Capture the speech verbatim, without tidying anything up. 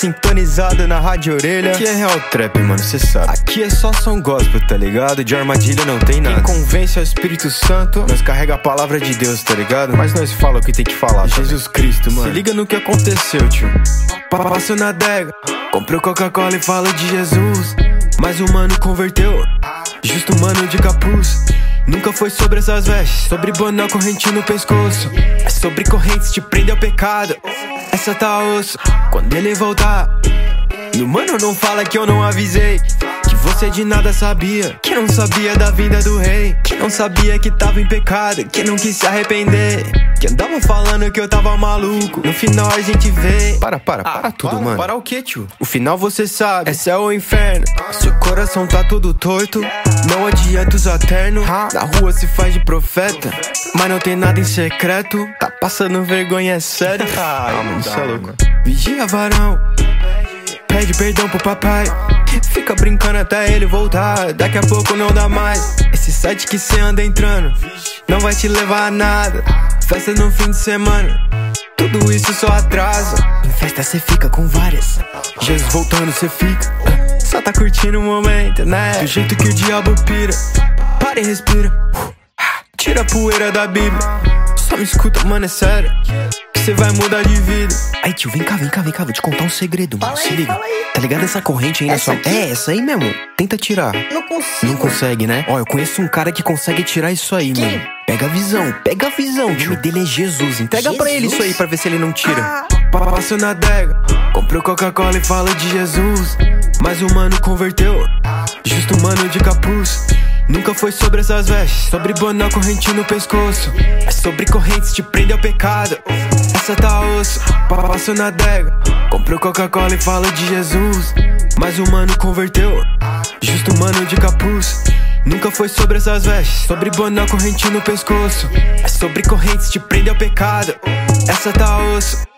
sintonizado na Rádio Orelha, que é Real Trap, mano, cê sabe. Aqui é só som gospel, tá ligado? De armadilha não tem nada. Quem convence é o Espírito Santo, nós carrega a palavra de Deus, tá ligado? Mas nós fala o que tem que falar, tá? Jesus Cristo, mano. Se liga no que aconteceu, tio. Passo na adega, comprou Coca-Cola e fala de Jesus. Mas o mano converteu, justo mano de capuz. Nunca foi sobre essas vestes, sobre boné, corrente no pescoço. É sobre correntes, te prende ao pecado. Essa tá osso, quando ele voltar. E o mano não fala que eu não avisei, que você de nada sabia, que não sabia da vinda do rei, que não sabia que tava em pecado, que não quis se arrepender, que andava falando que eu tava maluco. No final a gente vê. Para, para, para ah, tudo, para, mano. Para o que, tio? O final você sabe, é céu ou inferno. Seu coração tá todo torto, não adianta usar terno. Na rua se faz de profeta, mas não tem nada em secreto. Tá passando vergonha, é sério. Ah, mano, isso é louco. Vigia, varão, pede perdão pro papai, fica brincando até ele voltar. Daqui a pouco não dá mais. Esse site que cê anda entrando não vai te levar a nada. Festa no fim de semana, tudo isso só atrasa. Em festa cê fica com várias, Jesus voltando cê fica só tá curtindo o momento, né? Do jeito que o diabo pira. Para e respira, tira a poeira da Bíblia. Só me escuta, mano, é sério, que cê vai mudar de vida. Aí, tio, vem cá, vem cá, vem cá, vou te contar um segredo, mano. Se liga, tá ligado essa corrente aí na sua... É, essa aí mesmo, tenta tirar. Não consigo. Não consegue, né? Ó, eu conheço um cara que consegue tirar isso aí, Quem? mano. Pega a visão, pega a visão, o nome dele é Jesus. Entrega Jesus? pra ele isso aí pra ver se ele não tira. Ah. Passo na adega, comprou Coca-Cola e fala de Jesus. Mas o mano converteu, justo mano de capuz. Nunca foi sobre essas vestes, sobre boné, corrente no pescoço. É sobre correntes, te prende ao pecado. Essa tá osso, passo na adega, comprou Coca-Cola e fala de Jesus. Mas o mano converteu, justo mano de capuz. Nunca foi sobre essas vestes, sobre boné, corrente no pescoço. É sobre correntes, te prende ao pecado. Essa tá osso.